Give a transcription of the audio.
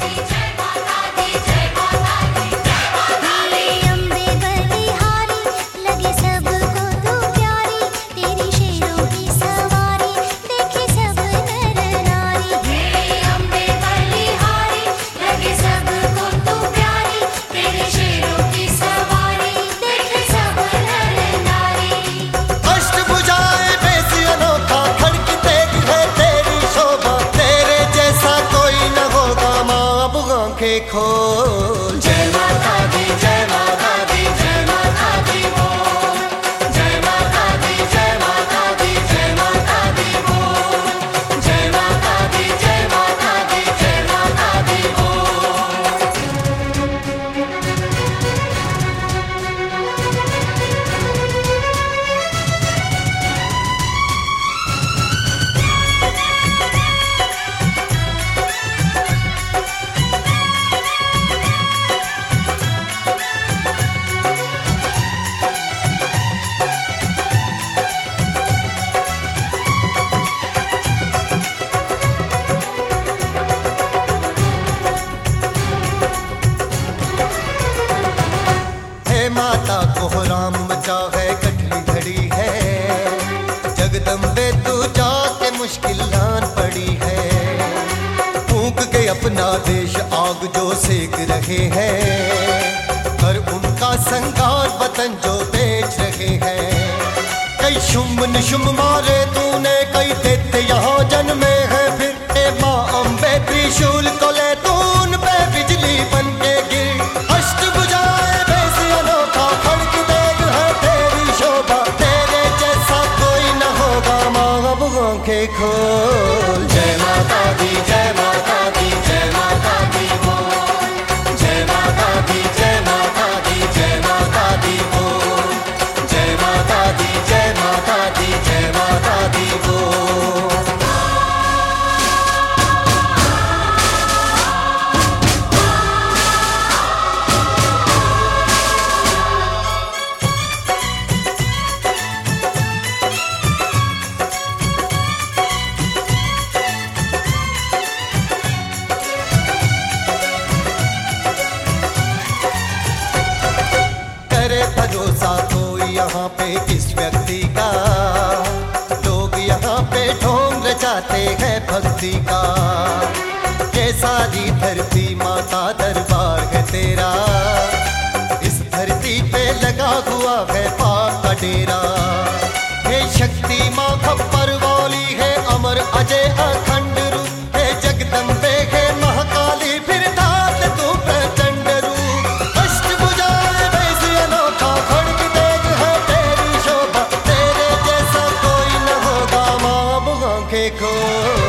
खोल जय माता दी जय माता दी जय माता दी बोल जय माता दी जय माता दी जय माता दी बोल जय माता दी जय माता दी जय माता दी माता कोहराम मचा है कठिन घड़ी है जगदम्बे तू जाके मुश्किल जान पड़ी है फूंक के अपना देश आग जो सेक रहे हैं कर उनका संगार वतन जो बेच रहे हैं कई शुम्भ निशुम्भ मारे तूने कई दैत्य यहाँ जन्मे हैं फिर ए माँ अम्बे त्रिशूल को ले तून पे बिजली बन के गिर अष्टभुजाएं आंखें खोल जय माता दी जय माता दी जय माता दी बोल जय माता दी जय माता दी जय माता दी बोल जय माता दी जय माता दी जय माता दी बोल भरोसा कोई यहाँ पे किस व्यक्ति का लोग यहाँ पे ढोंग रचाते हैं भक्ति का ये सारी धरती माता दरबार है तेरा इस धरती पे लगा हुआ है पाक का डेरा हे शक्ति माँ खप्पर वाली है अमर अजय अखंड रूप है जगदम्बे है महाकाली फिर धात तू प्रचंड रूप खोल